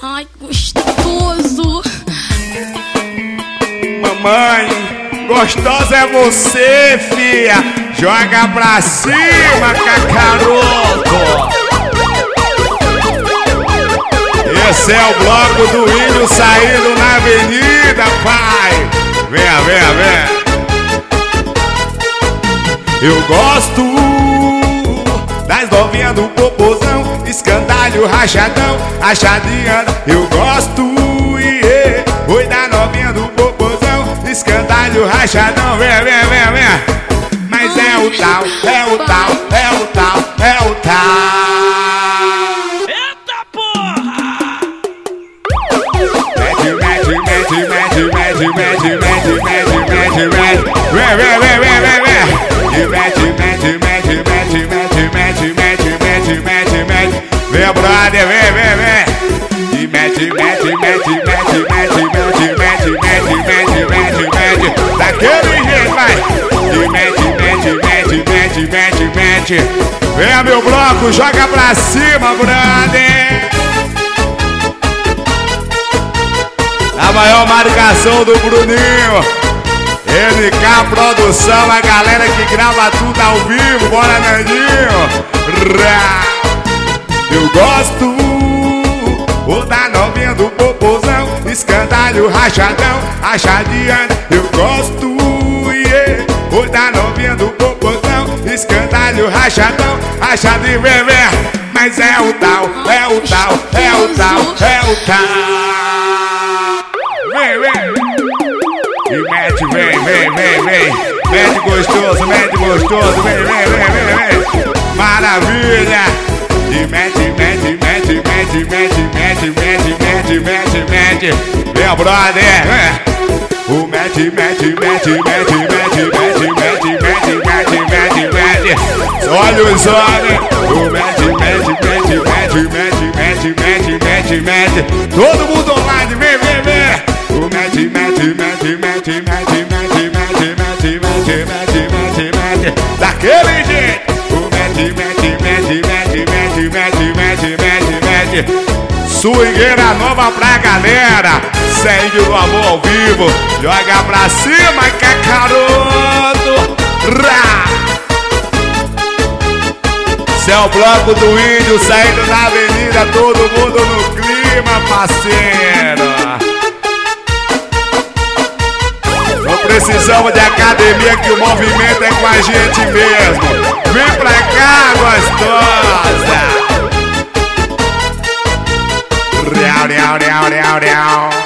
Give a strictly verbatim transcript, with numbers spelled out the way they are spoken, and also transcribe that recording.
Ai, gostoso. Mamãe, gostosa é você, fia. Joga pra cima, cacaroto. Esse é o bloco do índio saindo na avenida, pai. Venha, venha, venha. Eu gosto das novinhas do popozão, escandalho, rachadão, achadinha. Eu gosto, yeah. Oi da novinha do popozão, escandalho, rachadão. Venha, venha, venha, venha. Mas é o tal, é o tal, é o tal, é o tal. Mete, mete, mete, mete, mete, mete, mete, mete. Vem, vem, vem, vem, vem, vem. E mete, mete, mete, mete, mete, mete, mete, mete, mete, mete. Vem, brother, vem, vem, vem. E mete, mete, mete, mete, mete, mete, mete, mete, mete, mete, mete. Daquele jeito, vai. E mete, mete, mete, mete, mete, mete. Vem, meu bloco, joga pra cima, brother. A maior marcação do Bruninho, N K Produção, a galera que grava tudo ao vivo. Bora, Nandinho. Eu gosto o da novinha do popozão, escandalho, rachadão, achadinha. Eu gosto, yeah. O da novinha do popozão, escandalho, rachadão, achadinha, vem, vem. Mas é o tal, é o tal, é o tal, é o tal. Vem, vem. E mete, vem, vem, vem, vem. Mete gostoso, mete gostoso. Vem, vem, vem, vem, vem. Maravilha. E mete, mete, mete, mete, mete, mete, mete, mete, mete, mete. Vem, brother. Vem. O mete, mete, mete, mete, mete, mete, mete, mete, mete, mete, mete. Olha os olhos. O mete, mete, mete, mete, mete, mete, mete, mete, mete. Todo mundo online, vem, vem, vem. O mete, mete, mete, mete, mete, mete, mete, mete, mete, mete, mete, mete. Daquele jeito. O mete, mete, mete, mete, mete, mete, mete, mete, mete. Swingueira nova pra galera. Sangue do amor ao vivo. Joga pra cima, cacaroto. Rá. Esse é o bloco do índio saindo na avenida. Todo mundo no clima, parceiro. Não precisamos de academia, que o movimento é com a gente mesmo. Vem pra cá, gostosa. Real, real, real, real, real.